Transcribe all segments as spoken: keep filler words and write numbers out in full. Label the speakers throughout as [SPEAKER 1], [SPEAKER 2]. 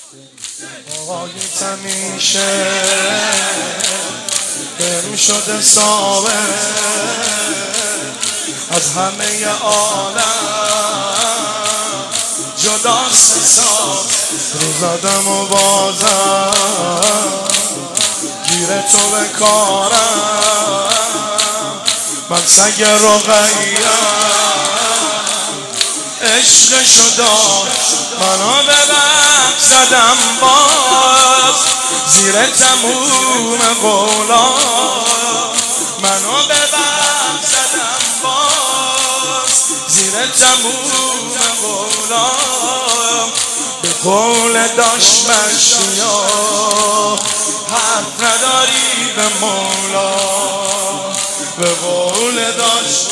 [SPEAKER 1] آقایت همیشه بهم شده ثابت از همه عالم جداست حساب رو زدم و بازم گیر تو به کارم من سگ رقیه‌ام عشق شدا منو به بک زدم باز زیر تموم قولا منو به بک زدم باز زیر تموم قولا به قول داشت مشیا حرف نداری به مولا به قول داشت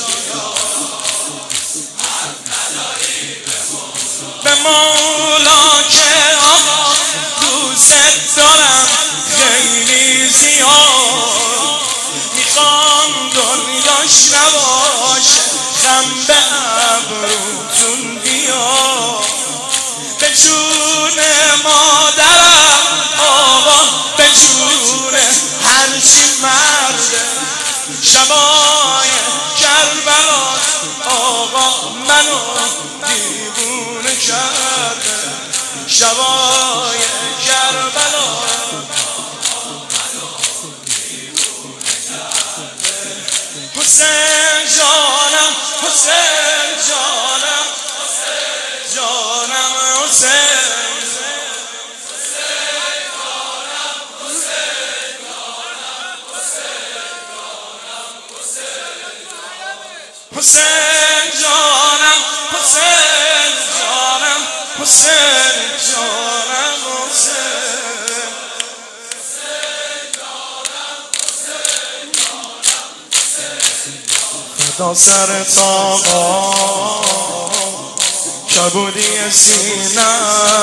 [SPEAKER 1] به مولا که آقا دوست دارم خیلی زیاد میخوام دنیاش نباشه خم به ابروتون بیاد به جون مادرم آقا به جون هرچی مرده شبای کربلا آقا منو دیوونه کرده شبای کربلا حسین جانم حسین جانم جانم حسین حسین جانم حسین جانم حسین جانم حسین فدا سر آقا کبودی سینه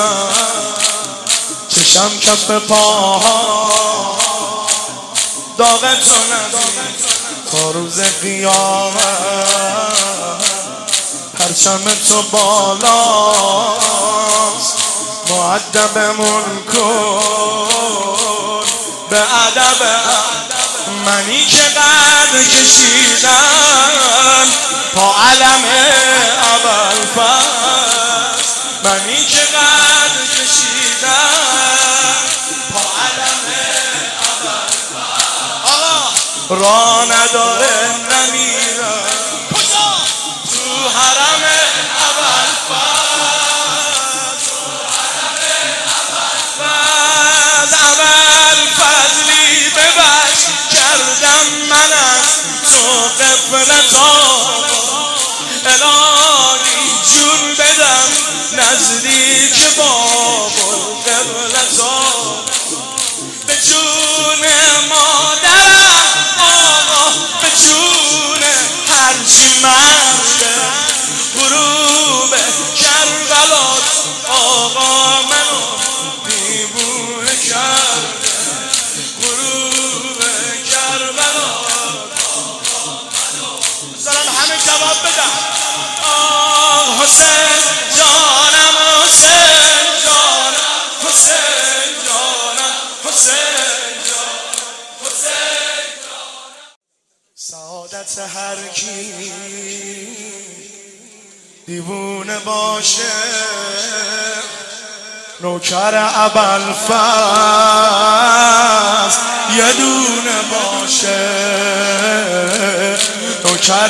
[SPEAKER 1] چشم کف پاها داغ تو ندید تا روز قیامت پرچم تو بالاست مؤدبمون کن به ادب منی که قد کشیدم پا علم ابوالفضل منی که قد کشیدم پا علم ابوالفضل آقا راه نداره نمیره کجا تو حرم ابوالفضل تو حرم ابوالفضل ابوالفضلی ببخش کردم من از تو غفلتا الهی جون بدم نزدیک باب القبلتا به جون مادرم آقا به جون هرچی مرده غروب کربلات آقا منو دیوونه کرده غروب کربلات سلام همه جواب بدم آه حسین جانم حسین جانم حسین جانم حسین سعادت هر کی دیوونه باشه نوکر ابوالفضل یه دونه باشه نوکر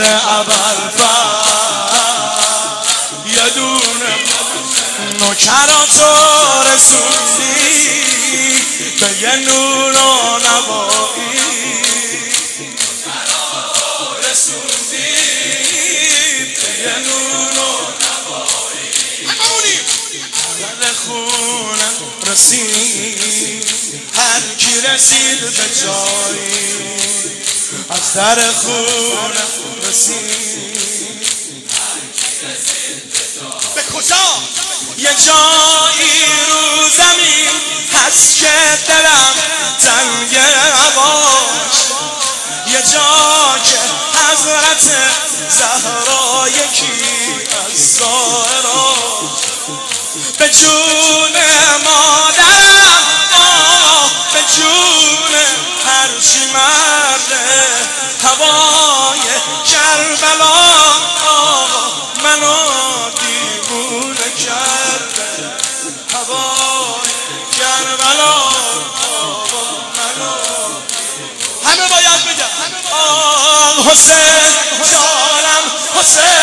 [SPEAKER 1] ابوالفضل یه دونه نوکراتو رسوندی به یه نور و نوایی یه نور و نوایی همونی خونم رسید هر کی رسید به جایی از در خونم رسید به کجا یه جایی رو زمین هست که دلم تنگ هواش یه جا که حضرت زهرا یکی از زائرات به جون ما هوای کربلا آقا منو دیوونه کرده هوای کربلا آقا منو همه باید بگم آه حسین جانم حسین